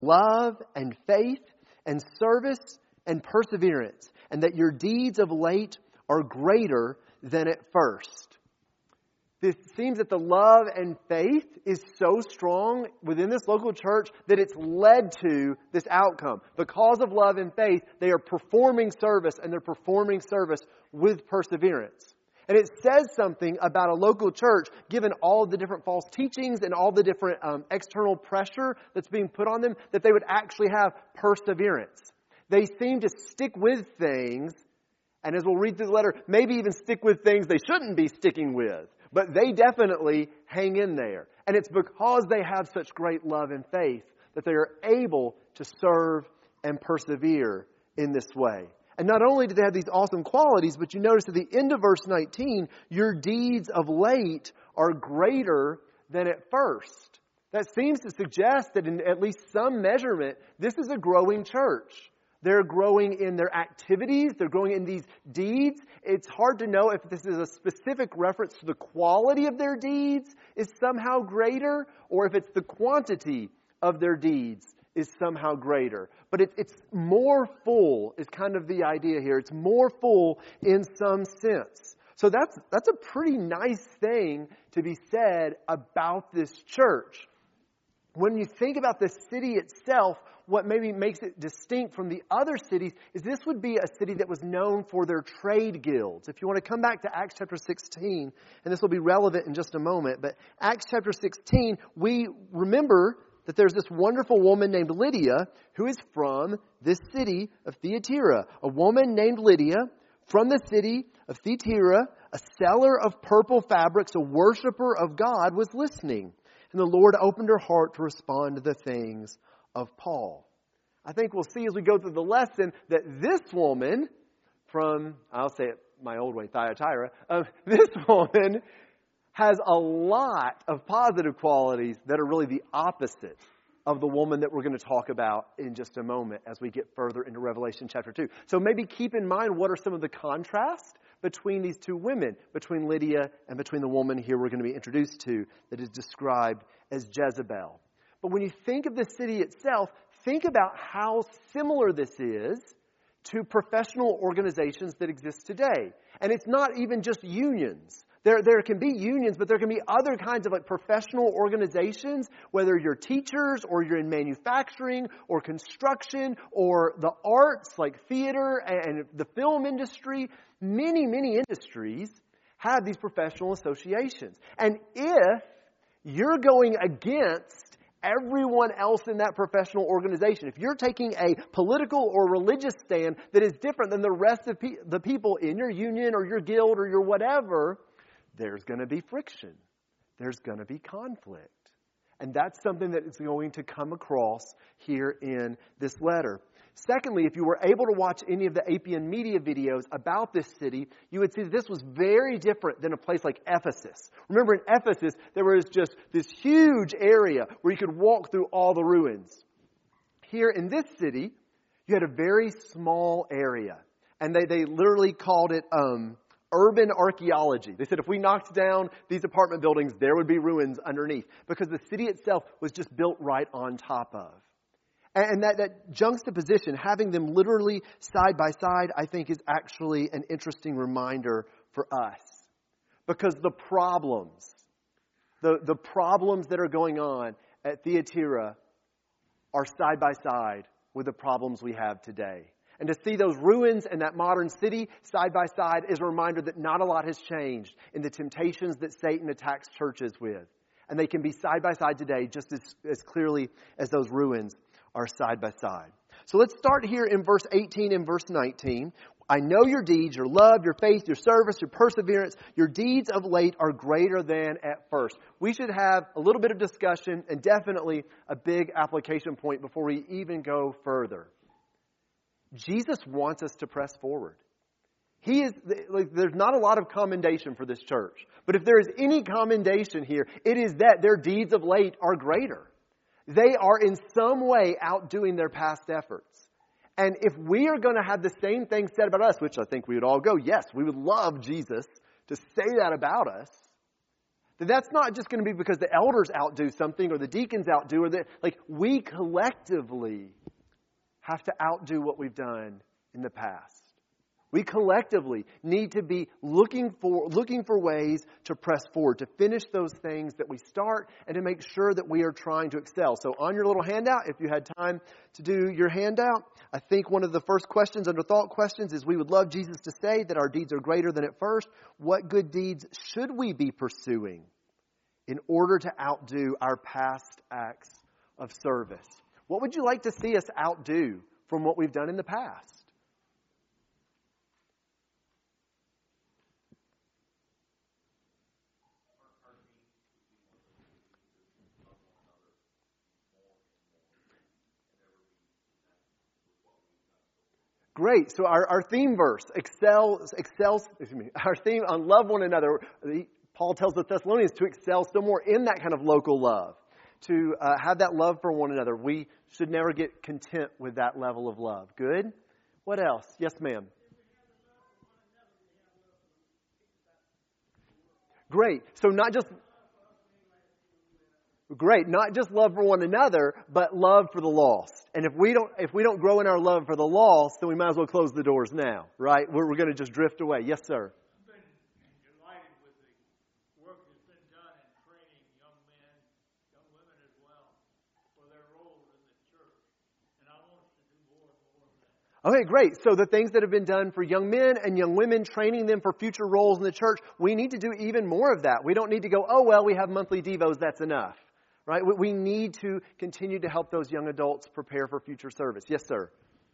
love and faith and service and perseverance, and that your deeds of late are greater than at first. It seems that the love and faith is so strong within this local church that it's led to this outcome. Because of love and faith, they are performing service, and they're performing service with perseverance. And it says something about a local church, given all the different false teachings and all the different external pressure that's being put on them, that they would actually have perseverance. They seem to stick with things, and as we'll read through the letter, maybe even stick with things they shouldn't be sticking with. But they definitely hang in there. And it's because they have such great love and faith that they are able to serve and persevere in this way. And not only do they have these awesome qualities, but you notice at the end of verse 19, your deeds of late are greater than at first. That seems to suggest that in at least some measurement, this is a growing church. They're growing in their activities. They're growing in these deeds. It's hard to know if this is a specific reference to the quality of their deeds is somehow greater, or if it's the quantity of their deeds is somehow greater. But it's more full is kind of the idea here. It's more full in some sense. So that's a pretty nice thing to be said about this church. When you think about the city itself, what maybe makes it distinct from the other cities is this would be a city that was known for their trade guilds. If you want to come back to Acts chapter 16, and this will be relevant in just a moment, but Acts chapter 16, we remember that there's this wonderful woman named Lydia who is from this city of Thyatira. A woman named Lydia from the city of Thyatira, a seller of purple fabrics, a worshiper of God, was listening. And the Lord opened her heart to respond to the things of Paul. I think we'll see as we go through the lesson that this woman from, I'll say it my old way, Thyatira, this woman has a lot of positive qualities that are really the opposite of the woman that we're going to talk about in just a moment as we get further into Revelation chapter 2. So maybe keep in mind what are some of the contrasts between these two women, between Lydia and between the woman here we're going to be introduced to that is described as Jezebel. But when you think of the city itself, think about how similar this is to professional organizations that exist today. And it's not even just unions. There can be unions, but there can be other kinds of professional organizations, whether you're teachers or you're in manufacturing or construction or the arts like theater and the film industry. Many, many industries have these professional associations. And if you're going against everyone else in that professional organization, if you're taking a political or religious stand that is different than the rest of the people in your union or your guild or your whatever, there's going to be friction. There's going to be conflict. And that's something that is going to come across here in this letter. Secondly, if you were able to watch any of the Appian Media videos about this city, you would see that this was very different than a place like Ephesus. Remember, in Ephesus, there was just this huge area where you could walk through all the ruins. Here in this city, you had a very small area. And they literally called it urban archaeology. They said if we knocked down these apartment buildings, there would be ruins underneath. Because the city itself was just built right on top of. And that juxtaposition, having them literally side by side, I think is actually an interesting reminder for us. Because the problems that are going on at Thyatira are side by side with the problems we have today. And to see those ruins and that modern city side by side is a reminder that not a lot has changed in the temptations that Satan attacks churches with. And they can be side by side today just as clearly as those ruins are side by side. So let's start here in verse 18 and verse 19. I know your deeds, your love, your faith, your service, your perseverance. Your deeds of late are greater than at first. We should have a little bit of discussion and definitely a big application point before we even go further. Jesus wants us to press forward. There's not a lot of commendation for this church. But if there is any commendation here, it is that their deeds of late are greater. They are in some way outdoing their past efforts. And if we are going to have the same thing said about us, which I think we would all go, yes, we would love Jesus to say that about us, that's not just going to be because the elders outdo something or the deacons outdo, or that we collectively have to outdo what we've done in the past. We collectively need to be looking for ways to press forward, to finish those things that we start, and to make sure that we are trying to excel. So on your little handout, if you had time to do your handout, I think one of the first questions under thought questions is, we would love Jesus to say that our deeds are greater than at first. What good deeds should we be pursuing in order to outdo our past acts of service? What would you like to see us outdo from what we've done in the past? Great. So our theme verse, our theme on love one another, Paul tells the Thessalonians to excel still more in that kind of local love, to have that love for one another. We should never get content with that level of love. Good. What else? Yes, ma'am. Great. So not just love for one another, but love for the lost. And if we don't grow in our love for the lost, then we might as well close the doors now, right? We're going to just drift away. Yes, sir. I've been delighted with the work that's been done in training young men, young women as well, for their roles in the church. And I want us to do more and more of that. Okay, great. So the things that have been done for young men and young women, training them for future roles in the church, we need to do even more of that. We don't need to go, oh, well, we have monthly devos, that's enough. Right? We need to continue to help those young adults prepare for future service. Yes, sir.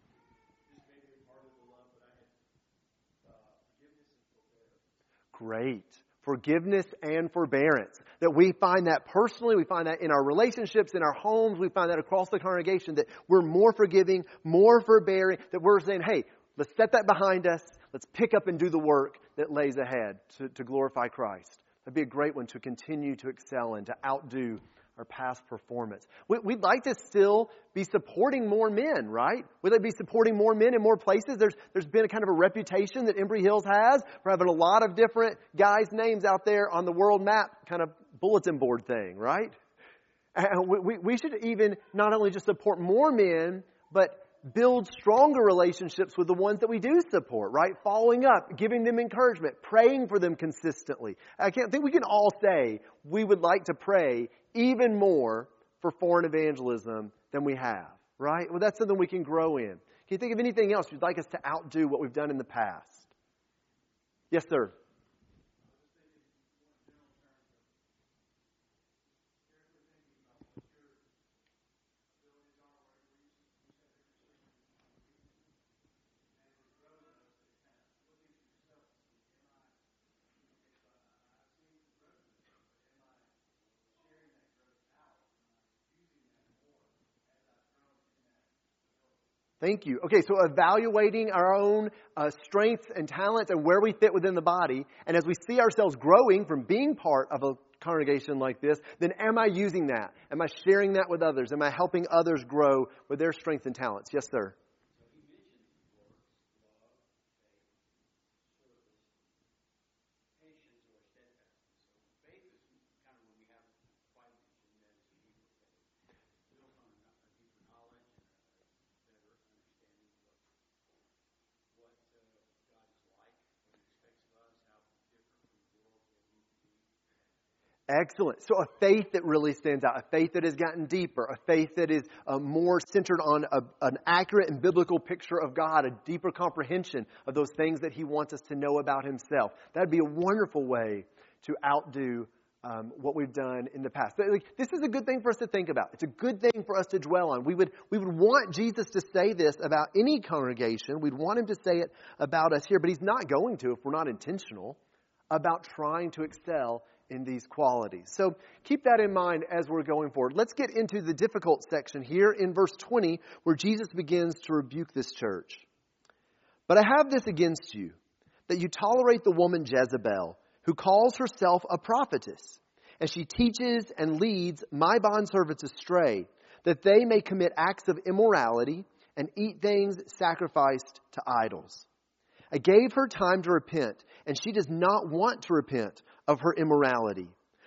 Great. Forgiveness and forbearance. That we find that personally, we find that in our relationships, in our homes, we find that across the congregation, that we're more forgiving, more forbearing, that we're saying, hey, let's set that behind us. Let's pick up and do the work that lays ahead to glorify Christ. That'd be a great one to continue to excel in, to outdo our past performance. We'd like to still be supporting more men, right? We'd like to be supporting more men in more places. There's been a kind of a reputation that Embry Hills has for having a lot of different guys' names out there on the world map, kind of bulletin board thing, right? And we should even not only just support more men, but build stronger relationships with the ones that we do support, right? Following up, giving them encouragement, praying for them consistently. I think we can all say we would like to pray even more for foreign evangelism than we have, right? Well, that's something we can grow in. Can you think of anything else you'd like us to outdo what we've done in the past? Yes, sir. Thank you. Okay, so evaluating our own strengths and talents and where we fit within the body. And as we see ourselves growing from being part of a congregation like this, then am I using that? Am I sharing that with others? Am I helping others grow with their strengths and talents? Yes, sir. Excellent. So a faith that really stands out, a faith that has gotten deeper, a faith that is more centered on an accurate and biblical picture of God, a deeper comprehension of those things that He wants us to know about Himself. That'd be a wonderful way to outdo what we've done in the past. This is a good thing for us to think about. It's a good thing for us to dwell on. We would want Jesus to say this about any congregation. We'd want Him to say it about us here, but He's not going to if we're not intentional about trying to excel in these qualities. So keep that in mind as we're going forward. Let's get into the difficult section here in verse 20, where Jesus begins to rebuke this church. But I have this against you, that you tolerate the woman Jezebel, who calls herself a prophetess, and she teaches and leads my bondservants astray, that they may commit acts of immorality and eat things sacrificed to idols. I gave her time to repent, and she does not want to repent of her immorality.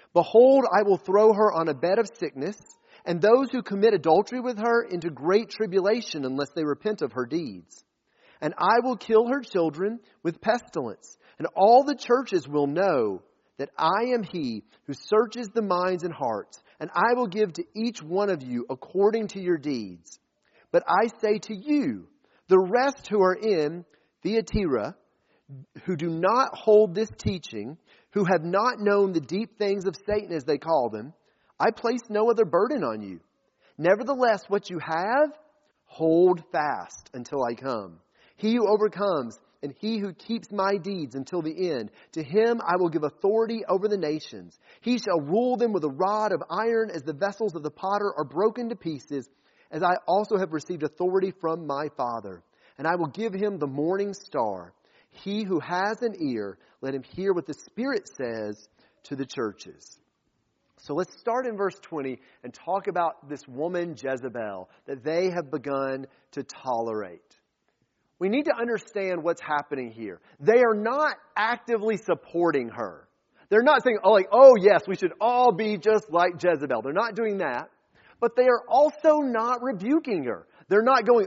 Behold, I will throw her on a bed of sickness, and those who commit adultery with her into great tribulation unless they repent of her deeds. And I will kill her children with pestilence, and all the churches will know that I am He who searches the minds and hearts, and I will give to each one of you according to your deeds. But I say to you, the rest who are in Thyatira, who do not hold this teaching, who have not known the deep things of Satan as they call them, I place no other burden on you. Nevertheless, what you have, hold fast until I come. He who overcomes and he who keeps my deeds until the end, to him I will give authority over the nations. He shall rule them with a rod of iron, as the vessels of the potter are broken to pieces, as I also have received authority from my Father. And I will give him the morning star. He who has an ear, let him hear what the Spirit says to the churches. So let's start in verse 20 and talk about this woman Jezebel that they have begun to tolerate. We need to understand what's happening here. They are not actively supporting her. They're not saying, oh yes, we should all be just like Jezebel. They're not doing that. But they are also not rebuking her. They're not going,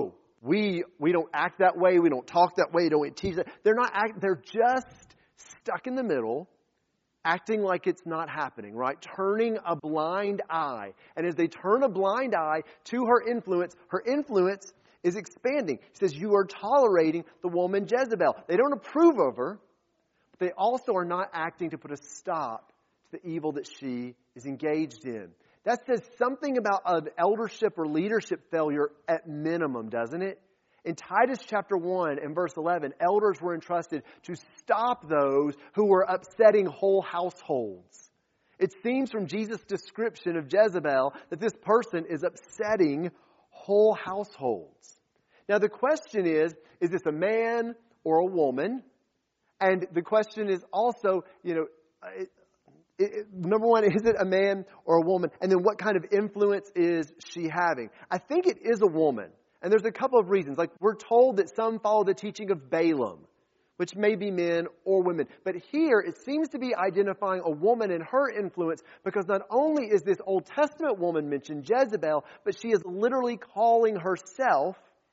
we don't act that way, we don't talk that way, don't teach that. They're just stuck in the middle, acting like it's not happening, right? Turning a blind eye. And as they turn a blind eye to her influence is expanding. He says, you are tolerating the woman Jezebel. They don't approve of her, but they also are not acting to put a stop to the evil that she is engaged in. That says something about an eldership or leadership failure at minimum, doesn't it? In Titus chapter 1 and verse 11, elders were entrusted to stop those who were upsetting whole households. It seems from Jesus' description of Jezebel that this person is upsetting whole households. Now the question is this a man or a woman? And the question is also, number one, is it a man or a woman? And then what kind of influence is she having? I think it is a woman. And there's a couple of reasons. Like, we're told that some follow the teaching of Balaam, which may be men or women. But here, it seems to be identifying a woman and her influence, because not only is this Old Testament woman mentioned, Jezebel, but she is literally calling herself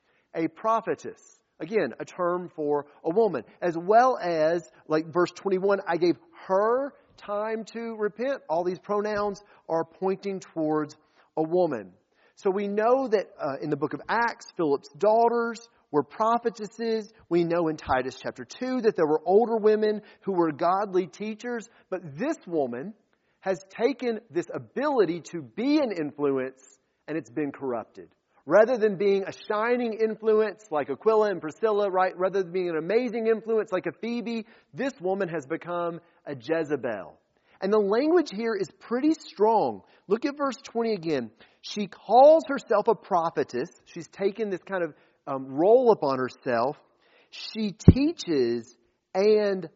a prophetess. Again, a term for a woman. As well as, like verse 21, I gave her time to repent. All these pronouns are pointing towards a woman. So we know that in the book of Acts, Philip's daughters were prophetesses. We know in Titus chapter 2 that there were older women who were godly teachers. But this woman has taken this ability to be an influence, and it's been corrupted. Rather than being a shining influence like Aquila and Priscilla, right? Rather than being an amazing influence like a Phoebe, this woman has become a Jezebel. And the language here is pretty strong. Look at verse 20 again. She calls herself a prophetess. She's taken this kind of role upon herself. She teaches and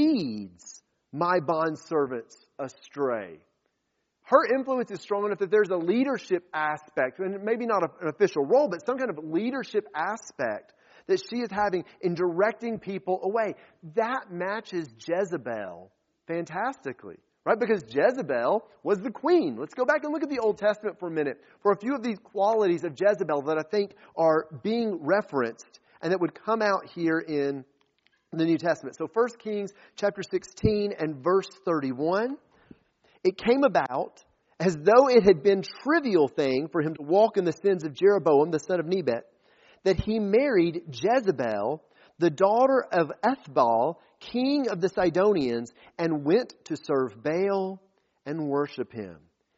leads my bondservants astray. Her influence is strong enough that there's a leadership aspect, and maybe not an official role, but some kind of leadership aspect that she is having in directing people away. That matches Jezebel fantastically, right? Because Jezebel was the queen. Let's go back and look at the Old Testament for a minute for a few of these qualities of Jezebel that I think are being referenced and that would come out here in the New Testament. So 1 Kings chapter 16 and verse 31. It came about as though it had been a trivial thing for him to walk in the sins of Jeroboam, the son of Nebat, that he married Jezebel, the daughter of Ethbaal, king of the Sidonians, and went to serve Baal and worship him.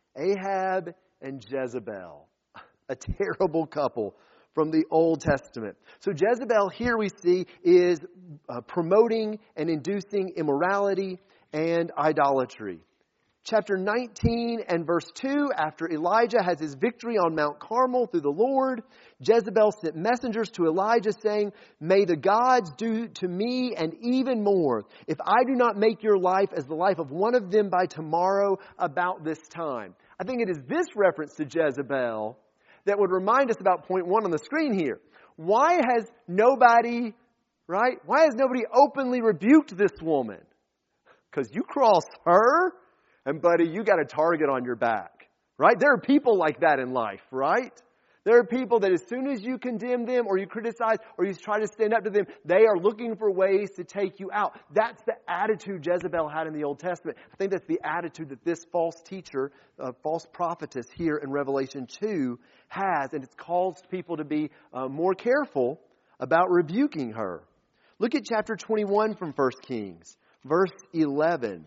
Ahab and Jezebel, a terrible couple from the Old Testament. So Jezebel, here we see, is promoting and inducing immorality and idolatry. Chapter 19 and verse 2, after Elijah has his victory on Mount Carmel through the Lord, Jezebel sent messengers to Elijah saying, "May the gods do to me and even more, if I do not make your life as the life of one of them by tomorrow about this time." I think it is this reference to Jezebel that would remind us about point 1 on the screen here. Why has nobody openly rebuked this woman? Because you cross her And buddy, you got a target on your back, right? There are people like that in life, right? There are people that as soon as you condemn them or you criticize or you try to stand up to them, they are looking for ways to take you out. That's the attitude Jezebel had in the Old Testament. I think that's the attitude that this false teacher, false prophetess here in Revelation 2 has, and it's caused people to be more careful about rebuking her. Look at chapter 21 from 1 Kings, verse 11.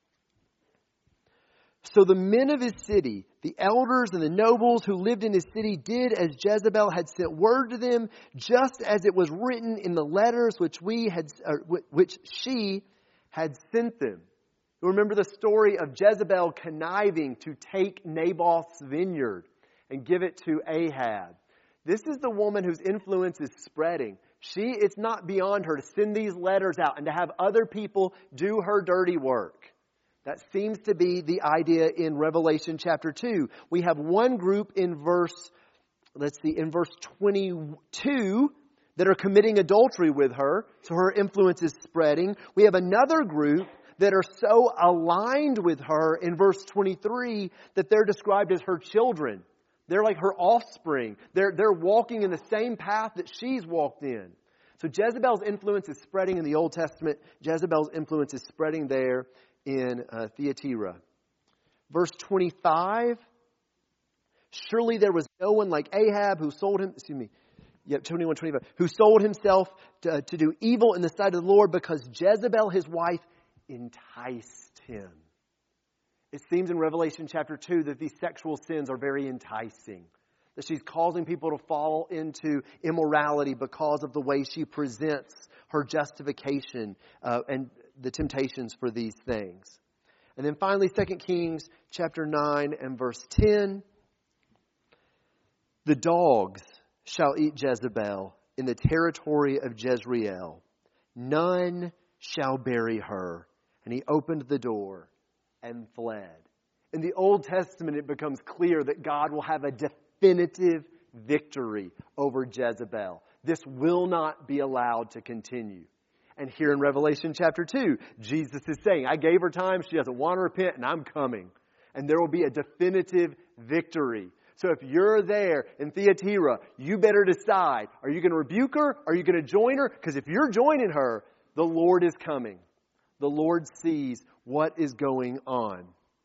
So the men of his city, the elders and the nobles who lived in his city, did as Jezebel had sent word to them, just as it was written in the letters which she had sent them. You remember the story of Jezebel conniving to take Naboth's vineyard and give it to Ahab. This is the woman whose influence is spreading. It's not beyond her to send these letters out and to have other people do her dirty work. That seems to be the idea in Revelation chapter 2. We have one group in verse 22 that are committing adultery with her, so her influence is spreading. We have another group that are so aligned with her in verse 23 that they're described as her children. They're like her offspring. They're walking in the same path that she's walked in. So Jezebel's influence is spreading in the Old Testament. Jezebel's influence is spreading there in Thyatira. Verse 25, surely there was no one like Ahab who sold him, 21:25, who sold himself to do evil in the sight of the Lord because Jezebel, his wife, enticed him. It seems in Revelation chapter 2 that these sexual sins are very enticing. That she's causing people to fall into immorality because of the way she presents her justification and the temptations for these things. And then finally, 2 Kings chapter 9 and verse 10. The dogs shall eat Jezebel in the territory of Jezreel. None shall bury her. And he opened the door and fled. In the Old Testament, it becomes clear that God will have a definitive victory over Jezebel. This will not be allowed to continue. And here in Revelation chapter 2, Jesus is saying, I gave her time, she doesn't want to repent, and I'm coming. And there will be a definitive victory. So if you're there in Thyatira, you better decide, are you going to rebuke her? Are you going to join her? Because if you're joining her, the Lord is coming. The Lord sees what is going on.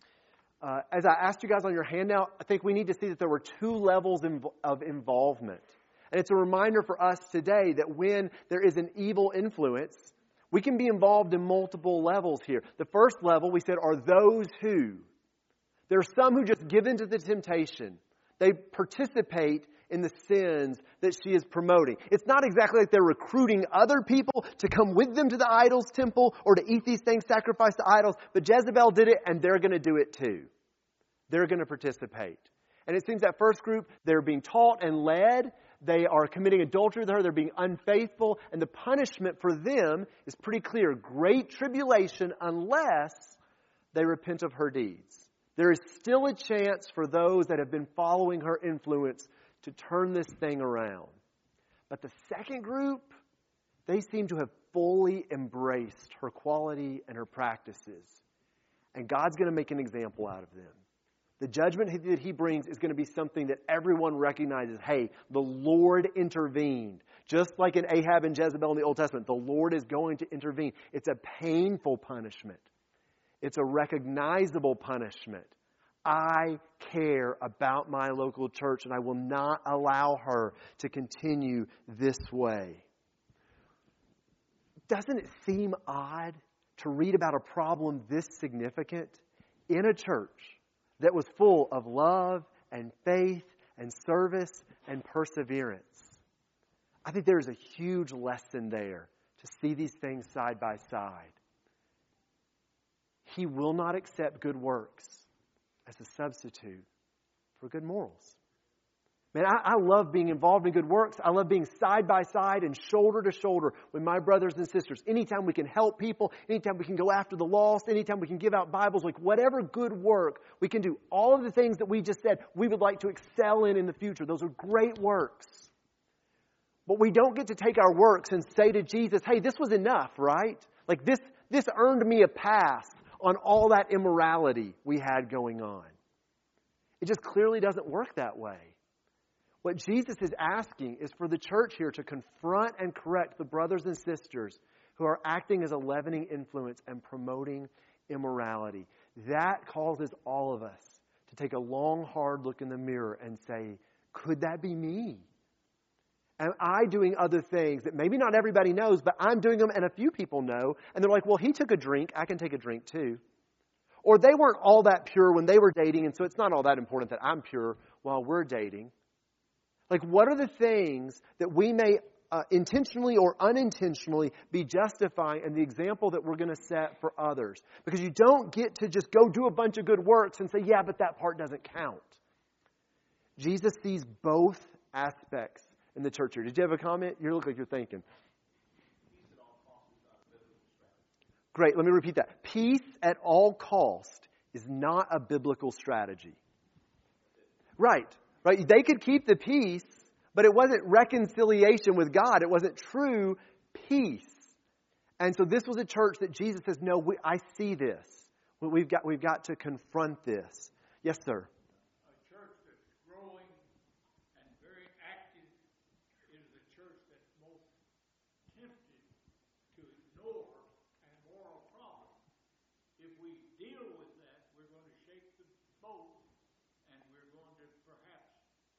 As I asked you guys on your handout, I think we need to see that there were two levels of involvement. And it's a reminder for us today that when there is an evil influence, we can be involved in multiple levels here. The first level, we said, are those who. There are some who just give in to the temptation. They participate in the sins that she is promoting. It's not exactly like they're recruiting other people to come with them to the idol's temple or to eat these things sacrificed to idols, but Jezebel did it and they're going to do it too. They're going to participate. And it seems that first group, they're being taught and led. They are committing adultery with her. They're being unfaithful. And the punishment for them is pretty clear. Great tribulation unless they repent of her deeds. There is still a chance for those that have been following her influence to turn this thing around. But the second group, they seem to have fully embraced her quality and her practices. And God's going to make an example out of them. The judgment that he brings is going to be something that everyone recognizes. Hey, the Lord intervened. Just like in Ahab and Jezebel in the Old Testament, the Lord is going to intervene. It's a painful punishment. It's a recognizable punishment. I care about my local church and I will not allow her to continue this way. Doesn't it seem odd to read about a problem this significant in a church that was full of love and faith and service and perseverance? I think there's a huge lesson there to see these things side by side. He will not accept good works as a substitute for good morals. Man, I love being involved in good works. I love being side by side and shoulder to shoulder with my brothers and sisters. Anytime we can help people, anytime we can go after the lost, anytime we can give out Bibles, like whatever good work we can do. All of the things that we just said we would like to excel in the future. Those are great works. But we don't get to take our works and say to Jesus, hey, this was enough, right? Like this earned me a pass on all that immorality we had going on. It just clearly doesn't work that way. What Jesus is asking is for the church here to confront and correct the brothers and sisters who are acting as a leavening influence and promoting immorality. That causes all of us to take a long, hard look in the mirror and say, could that be me? Am I doing other things that maybe not everybody knows, but I'm doing them and a few people know, and they're like, well, he took a drink, I can take a drink too. Or they weren't all that pure when they were dating, and so it's not all that important that I'm pure while we're dating. Like, what are the things that we may intentionally or unintentionally be justifying in the example that we're going to set for others? Because you don't get to just go do a bunch of good works and say, yeah, but that part doesn't count. Jesus sees both aspects in the church here. Did you have a comment? You look like you're thinking. Great, let me repeat that. Peace at all cost is not a biblical strategy. Right. They could keep the peace, but it wasn't reconciliation with God. It wasn't true peace. And so this was a church that Jesus says, no, I see this. We've got to confront this. Yes, sir. A church that's growing and very active is the church that's most tempted to ignore an moral problem. If we deal with that, we're going to shake the boat, and we're going to perhaps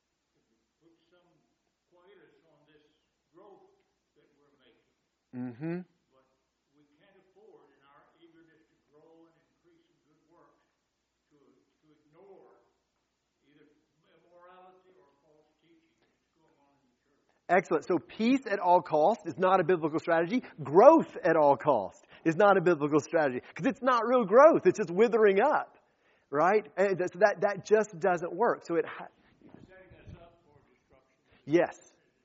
put some quietus on this growth that we're making. Mm-hmm. But we can't afford, in our eagerness to grow and increase in good works, to ignore either immorality or false teaching that's going on in the church. Excellent. So peace at all costs is not a biblical strategy. Growth at all costs is not a biblical strategy. Because it's not real growth. It's just withering up. Right? And so that just doesn't work. So Setting us up for destruction. Yes.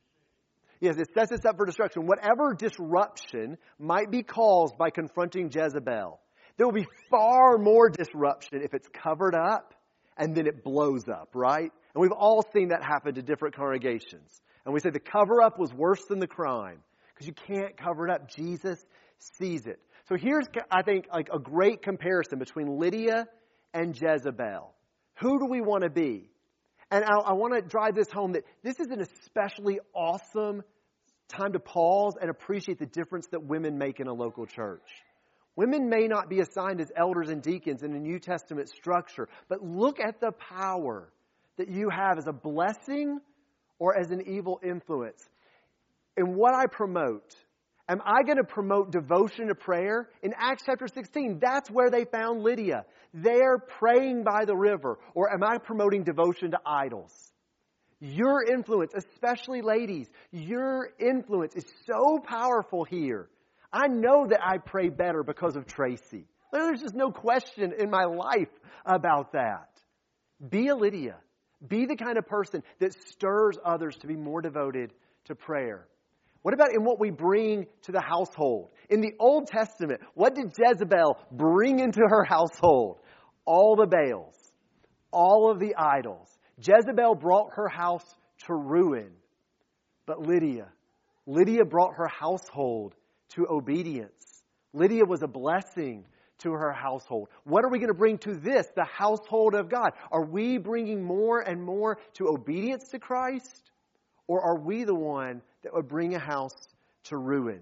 Yes, it sets us up for destruction. Whatever disruption might be caused by confronting Jezebel, there will be far more disruption if it's covered up and then it blows up, right? And we've all seen that happen to different congregations. And we say the cover-up was worse than the crime because you can't cover it up. Jesus sees it. So here's, I think, like a great comparison between Lydia and Jezebel. Who do we want to be? And I want to drive this home that this is an especially awesome time to pause and appreciate the difference that women make in a local church. Women may not be assigned as elders and deacons in a New Testament structure, but look at the power that you have as a blessing or as an evil influence. And what I promote, am I going to promote devotion to prayer? In Acts chapter 16, that's where they found Lydia. They're praying by the river. Or am I promoting devotion to idols? Your influence, especially ladies, your influence is so powerful here. I know that I pray better because of Tracy. There's just no question in my life about that. Be a Lydia. Be the kind of person that stirs others to be more devoted to prayer. What about in what we bring to the household? In the Old Testament, what did Jezebel bring into her household? All the Baals, all of the idols. Jezebel brought her house to ruin. But Lydia brought her household to obedience. Lydia was a blessing to her household. What are we going to bring to this, the household of God? Are we bringing more and more to obedience to Christ? Or are we the one that would bring a house to ruin?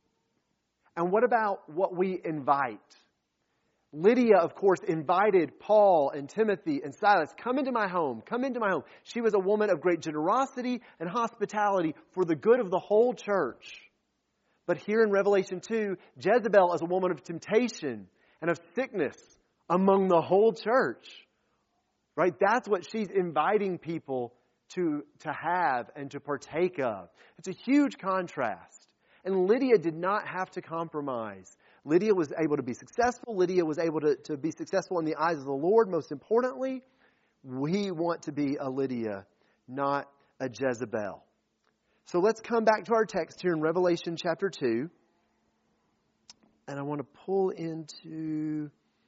And what about what we invite? Lydia, of course, invited Paul and Timothy and Silas, come into my home, come into my home. She was a woman of great generosity and hospitality for the good of the whole church. But here in Revelation 2, Jezebel is a woman of temptation and of sickness among the whole church. Right? That's what she's inviting people to have and to partake of. It's a huge contrast. And Lydia did not have to compromise. Lydia was able to be successful. Lydia was able to be successful in the eyes of the Lord. Most importantly, we want to be a Lydia, not a Jezebel. So let's come back to our text here in Revelation chapter 2. And I want to pull into...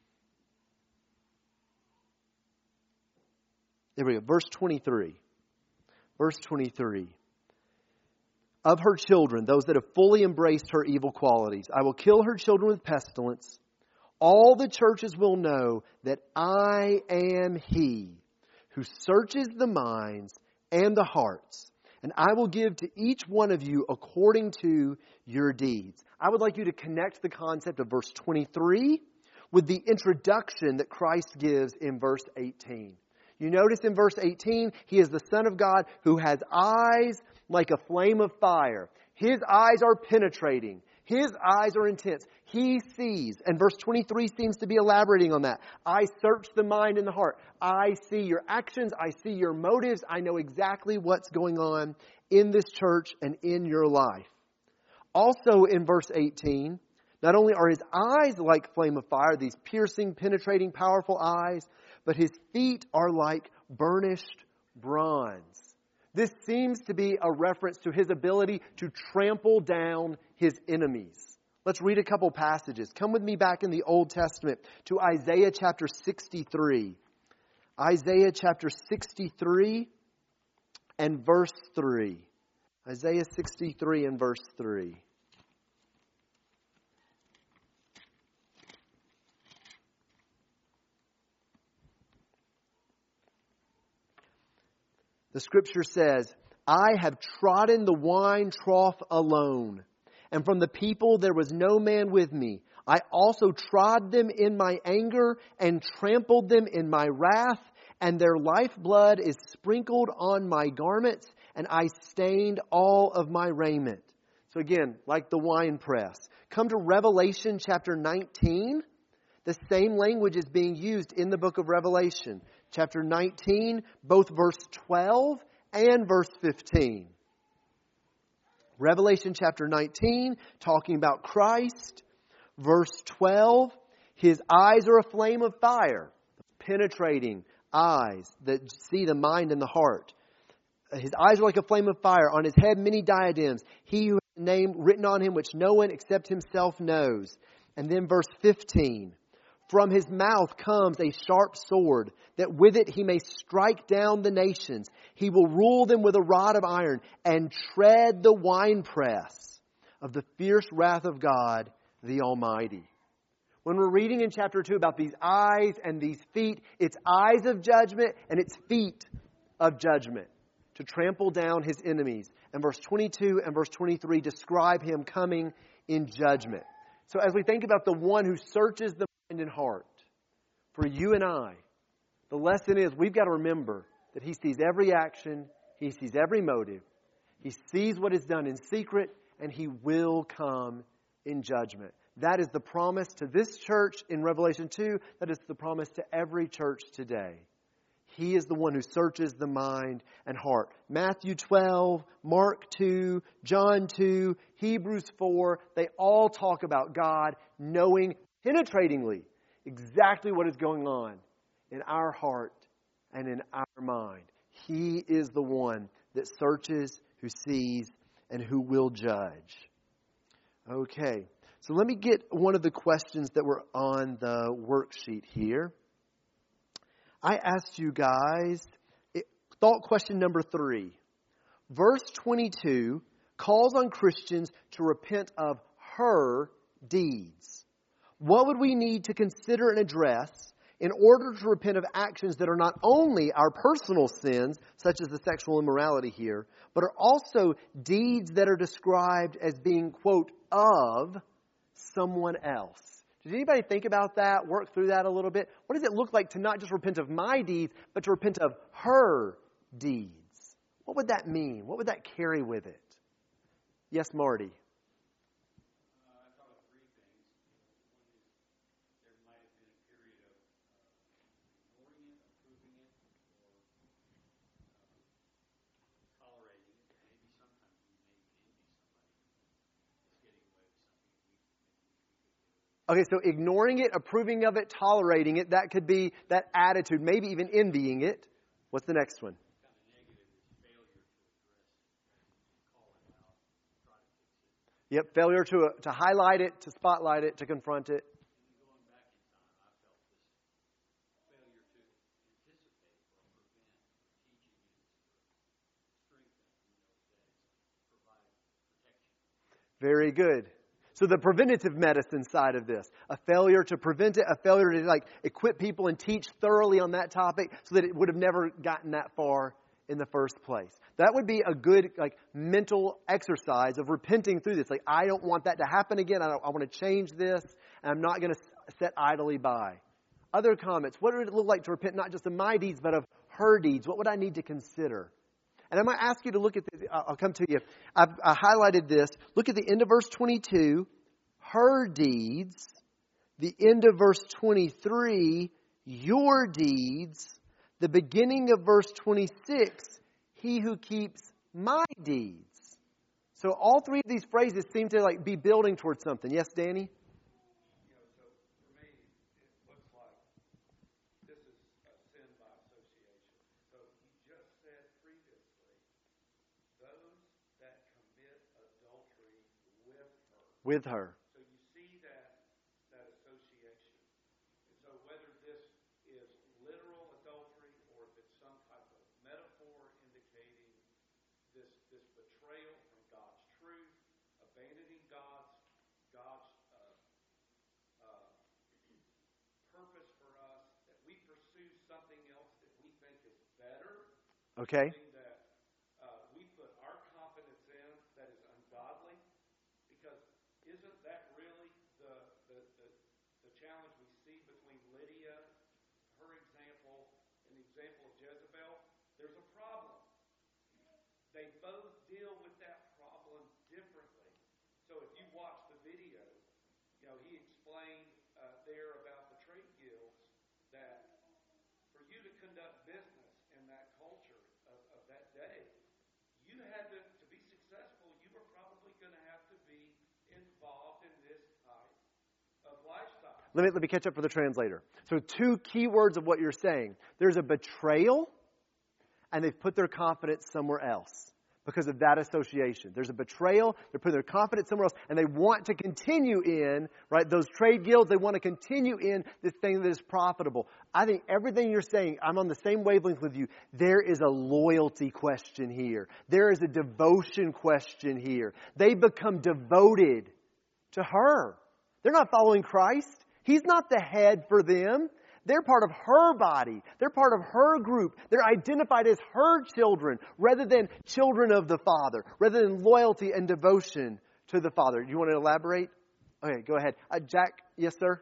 There we go. Verse 23. Verse 23. Of her children, those that have fully embraced her evil qualities, I will kill her children with pestilence. All the churches will know that I am He who searches the minds and the hearts, and I will give to each one of you according to your deeds. I would like you to connect the concept of verse 23 with the introduction that Christ gives in verse 18. You notice in verse 18, He is the Son of God who has eyes like a flame of fire. His eyes are penetrating. His eyes are intense. He sees. And verse 23 seems to be elaborating on that. I search the mind and the heart. I see your actions. I see your motives. I know exactly what's going on in this church and in your life. Also in verse 18, not only are His eyes like flame of fire, these piercing, penetrating, powerful eyes, but His feet are like burnished bronze. This seems to be a reference to His ability to trample down His enemies. Let's read a couple passages. Come with me back in the Old Testament to Isaiah chapter 63. Isaiah chapter 63 and verse 3. Isaiah 63 and verse 3. The Scripture says, I have trodden the wine trough alone, and from the people there was no man with me. I also trod them in my anger and trampled them in my wrath, and their lifeblood is sprinkled on my garments, and I stained all of my raiment. So again, like the winepress. Come to Revelation chapter 19. The same language is being used in the book of Revelation. Chapter 19, both verse 12 and verse 15. Revelation chapter 19, talking about Christ. Verse 12, His eyes are a flame of fire, penetrating eyes that see the mind and the heart. His eyes are like a flame of fire. On His head many diadems. He who has a name written on Him which no one except Himself knows. And then verse 15. From His mouth comes a sharp sword, that with it He may strike down the nations. He will rule them with a rod of iron, and tread the winepress of the fierce wrath of God, the Almighty. When we're reading in chapter 2 about these eyes and these feet, it's eyes of judgment and it's feet of judgment to trample down His enemies. And verse 22 and verse 23 describe Him coming in judgment. So as we think about the one who searches the mind and heart, for you and I, the lesson is we've got to remember that He sees every action, He sees every motive, He sees what is done in secret, and He will come in judgment. That is the promise to this church in Revelation 2. That is the promise to every church today. He is the one who searches the mind and heart. Matthew 12, Mark 2, John 2, Hebrews 4, they all talk about God knowing penetratingly exactly what is going on in our heart and in our mind. He is the one that searches, who sees, and who will judge. Okay, so let me get one of the questions that were on the worksheet here. I asked you guys, thought question number 3. Verse 22 calls on Christians to repent of her deeds. What would we need to consider and address in order to repent of actions that are not only our personal sins, such as the sexual immorality here, but are also deeds that are described as being, quote, of someone else? Did anybody think about that, work through that a little bit? What does it look like to not just repent of my deeds, but to repent of her deeds? What would that mean? What would that carry with it? Yes, Marty. I thought of 3 things. One is there might have been a period of ignoring it, approving it, or tolerating it. Maybe sometimes we may envy somebody that's getting away with something we Okay, so ignoring it, approving of it, tolerating it, that could be that attitude, maybe even envying it. What's the next one? kind of negative is failure to address, call it out, try to fix it. Yep, failure to highlight it, to spotlight it, to confront it. And going back in time, I felt this failure to anticipate or prevent or teaching and strengthen in those days, provide protection. Very good. So the preventative medicine side of this, a failure to prevent it, a failure to equip people and teach thoroughly on that topic so that it would have never gotten that far in the first place. That would be a good mental exercise of repenting through this. I don't want that to happen again. I want to change this, and I'm not going to sit idly by. Other comments. What would it look like to repent not just of my deeds, but of her deeds? What would I need to consider? And I'm going to ask you to look at this. I'll come to you. I highlighted this. Look at the end of verse 22. Her deeds. The end of verse 23. Your deeds. The beginning of verse 26. He who keeps my deeds. So all three of these phrases seem to be building towards something. Yes, Danny? With her. So you see that association. And so whether this is literal adultery or if it's some type of metaphor indicating this betrayal from God's truth, abandoning God's purpose for us, that we pursue something else that we think is better. Okay. That we put our confidence in that is ungodly. Because isn't that really the challenge we see between Lydia, her example, and the example of Jezebel? There's a problem. They both deal with that problem differently. So if you watch the video, he explained there about the trade guilds that for you to conduct business in that culture of that day, you had to be successful, you were probably going to have to be involved in this type of lifestyle. Let me catch up for the translator. So two key words of what you're saying. There's a betrayal, and they've put their confidence somewhere else because of that association. There's a betrayal, they're putting their confidence somewhere else, and they want to continue in, those trade guilds, they want to continue in this thing that is profitable. I think everything you're saying, I'm on the same wavelength with you. There is a loyalty question here. There is a devotion question here. They become devoted to her. They're not following Christ. He's not the head for them. They're part of her body. They're part of her group. They're identified as her children rather than children of the Father, rather than loyalty and devotion to the Father. Do you want to elaborate? Okay, go ahead. Jack, yes, sir?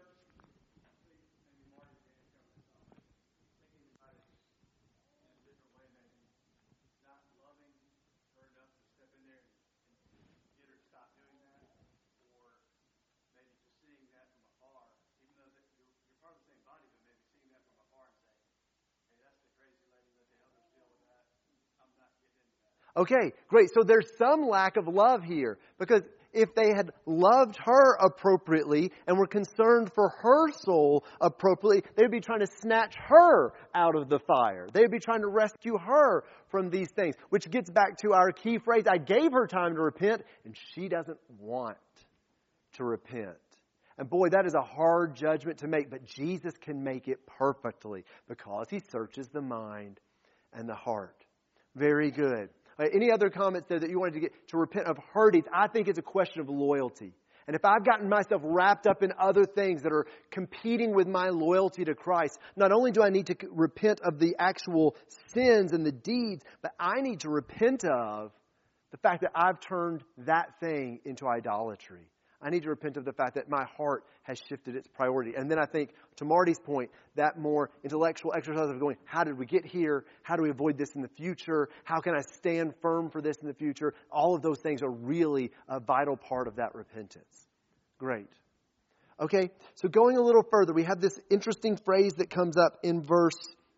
Okay, great. So there's some lack of love here because if they had loved her appropriately and were concerned for her soul appropriately, they would be trying to snatch her out of the fire. They would be trying to rescue her from these things, which gets back to our key phrase, I gave her time to repent, and she doesn't want to repent. And boy, that is a hard judgment to make, but Jesus can make it perfectly because He searches the mind and the heart. Very good. Any other comments there that you wanted to get to repent of her deeds? I think it's a question of loyalty. And if I've gotten myself wrapped up in other things that are competing with my loyalty to Christ, not only do I need to repent of the actual sins and the deeds, but I need to repent of the fact that I've turned that thing into idolatry. I need to repent of the fact that my heart has shifted its priority. And then I think, to Marty's point, that more intellectual exercise of going, how did we get here? How do we avoid this in the future? How can I stand firm for this in the future? All of those things are really a vital part of that repentance. Great. Okay, so going a little further, we have this interesting phrase that comes up in verse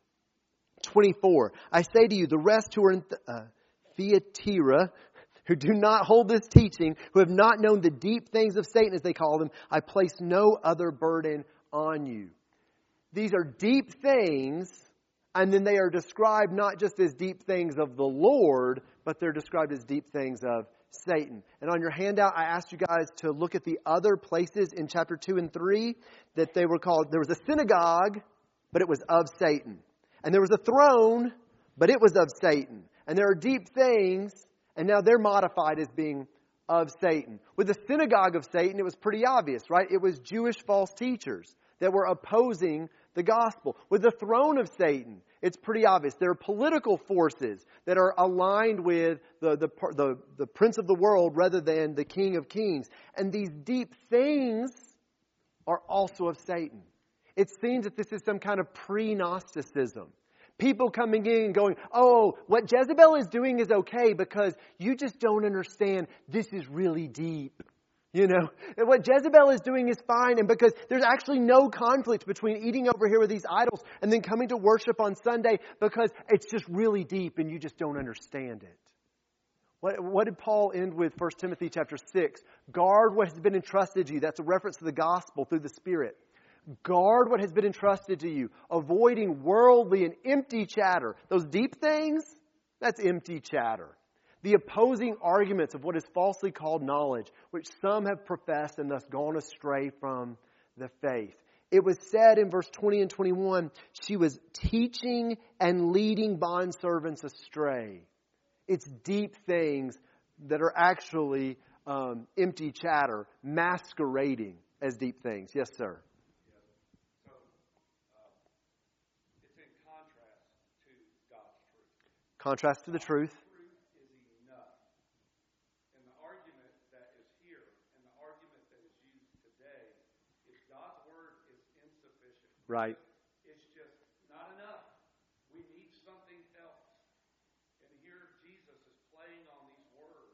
24. I say to you, the rest who are in Thyatira, who do not hold this teaching, who have not known the deep things of Satan, as they call them, I place no other burden on you. These are deep things, and then they are described not just as deep things of the Lord, but they're described as deep things of Satan. And on your handout, I asked you guys to look at the other places in chapter 2 and 3 that they were called. There was a synagogue, but it was of Satan. And there was a throne, but it was of Satan. And there are deep things, and now they're modified as being of Satan. With the synagogue of Satan, it was pretty obvious, right? It was Jewish false teachers that were opposing the gospel. With the throne of Satan, it's pretty obvious. There are political forces that are aligned with the prince of the world rather than the King of Kings. And these deep things are also of Satan. It seems that this is some kind of pre-Gnosticism. People coming in and going, oh, what Jezebel is doing is okay because you just don't understand. This is really deep. You know, and what Jezebel is doing is fine, and because there's actually no conflict between eating over here with these idols and then coming to worship on Sunday because it's just really deep and you just don't understand it. What did Paul end with 1 Timothy chapter 6? Guard what has been entrusted to you. That's a reference to the gospel through the Spirit. Guard what has been entrusted to you, avoiding worldly and empty chatter. Those deep things, that's empty chatter. The opposing arguments of what is falsely called knowledge, which some have professed and thus gone astray from the faith. It was said in verse 20 and 21, she was teaching and leading bondservants astray. It's deep things that are actually empty chatter, masquerading as deep things. Yes, sir. So, it's in contrast to God's truth. Contrast to the truth. Right. It's just not enough. We need something else. And here Jesus is playing on these words.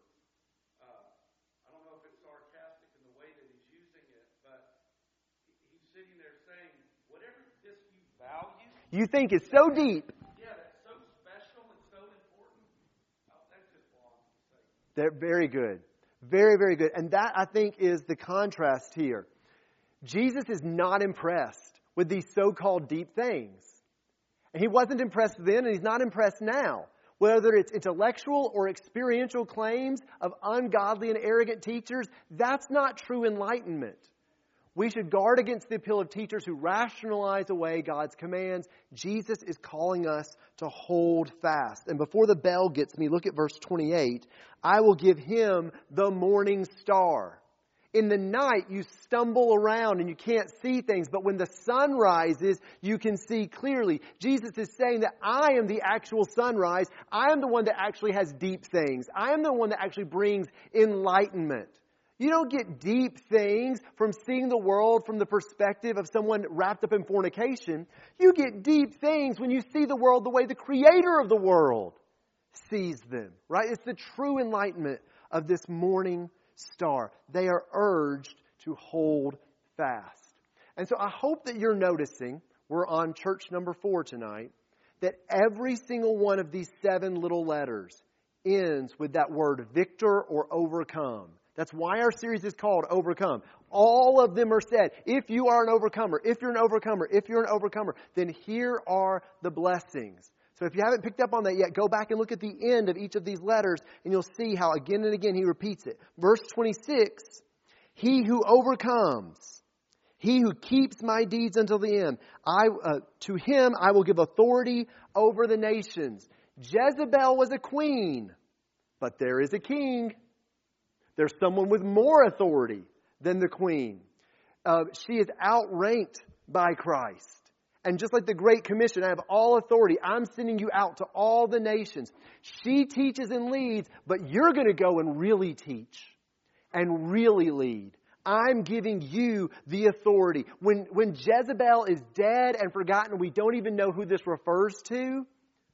I don't know if it's sarcastic in the way that he's using it, but he's sitting there saying, whatever this you value. You think is so deep. Yeah, that's so special and so important. That just belongs to Satan. They're very good. Very, very good. And that, I think, is the contrast here. Jesus is not impressed with these so-called deep things. And he wasn't impressed then, and he's not impressed now. Whether it's intellectual or experiential claims of ungodly and arrogant teachers, that's not true enlightenment. We should guard against the appeal of teachers who rationalize away God's commands. Jesus is calling us to hold fast. And before the bell gets me, look at verse 28. I will give him the morning star. In the night, you stumble around and you can't see things. But when the sun rises, you can see clearly. Jesus is saying that I am the actual sunrise. I am the one that actually has deep things. I am the one that actually brings enlightenment. You don't get deep things from seeing the world from the perspective of someone wrapped up in fornication. You get deep things when you see the world the way the Creator of the world sees them. Right? It's the true enlightenment of this morning star. They are urged to hold fast. And so I hope that you're noticing, we're on church number 4 tonight, that every single one of these 7 little letters ends with that word victor or overcome. That's why our series is called Overcome. All of them are said, if you are an overcomer, if you're an overcomer, if you're an overcomer, then here are the blessings. So if you haven't picked up on that yet, go back and look at the end of each of these letters and you'll see how again and again he repeats it. Verse 26, he who overcomes, he who keeps my deeds until the end, to him I will give authority over the nations. Jezebel was a queen, but there is a king. There's someone with more authority than the queen. She is outranked by Christ. And just like the Great Commission, I have all authority. I'm sending you out to all the nations. She teaches and leads, but you're going to go and really teach and really lead. I'm giving you the authority. When Jezebel is dead and forgotten, we don't even know who this refers to.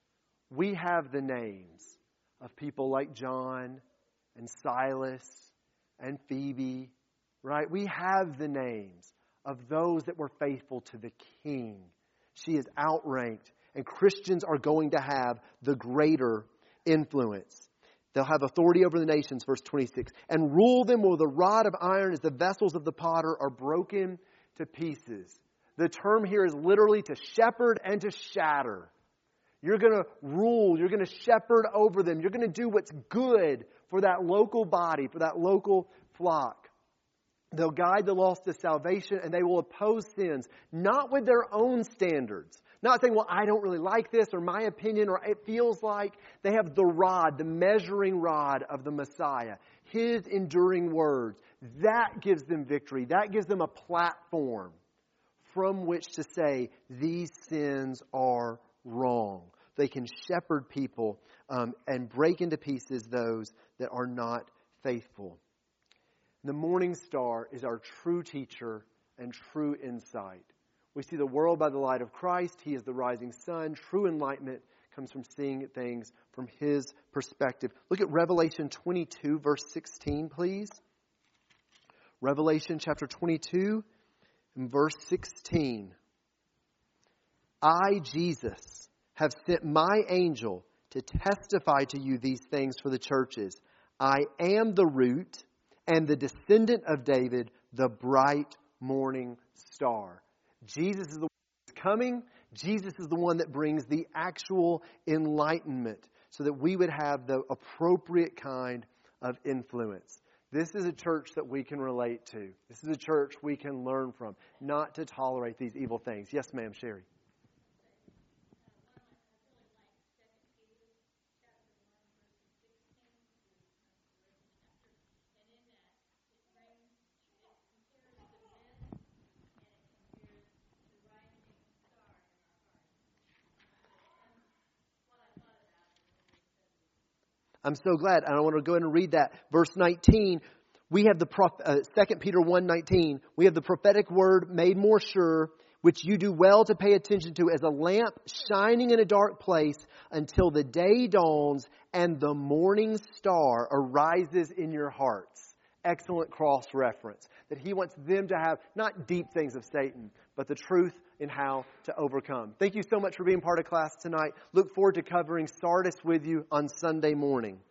We have the names of people like John and Silas and Phoebe, right? We have the names of those that were faithful to the King. She is outranked, and Christians are going to have the greater influence. They'll have authority over the nations, verse 26, and rule them with a rod of iron as the vessels of the potter are broken to pieces. The term here is literally to shepherd and to shatter. You're going to rule. You're going to shepherd over them. You're going to do what's good for that local body, for that local flock. They'll guide the lost to salvation, and they will oppose sins, not with their own standards, Not saying, well, I don't really like this, or my opinion, or it feels like. They have the rod, the measuring rod of the Messiah. His enduring words. That gives them victory. That gives them a platform from which to say, these sins are wrong. They can shepherd people and break into pieces those that are not faithful. The morning star is our true teacher and true insight. We see the world by the light of Christ. He is the rising sun. True enlightenment comes from seeing things from His perspective. Look at Revelation 22, verse 16, please. Revelation chapter 22 and verse 16. I, Jesus, have sent my angel to testify to you these things for the churches. I am the root and the descendant of David, the bright morning star. Jesus is the one who's coming. Jesus is the one that brings the actual enlightenment so that we would have the appropriate kind of influence. This is a church that we can relate to. This is a church we can learn from, not to tolerate these evil things. Yes, ma'am, Sherry. I'm so glad. And I want to go ahead and read that. Verse 19, we have the 2 Peter 1:19. We have the prophetic word made more sure, which you do well to pay attention to as a lamp shining in a dark place until the day dawns and the morning star arises in your hearts. Excellent cross reference. That He wants them to have not deep things of Satan, but the truth in how to overcome. Thank you so much for being part of class tonight. Look forward to covering Sardis with you on Sunday morning.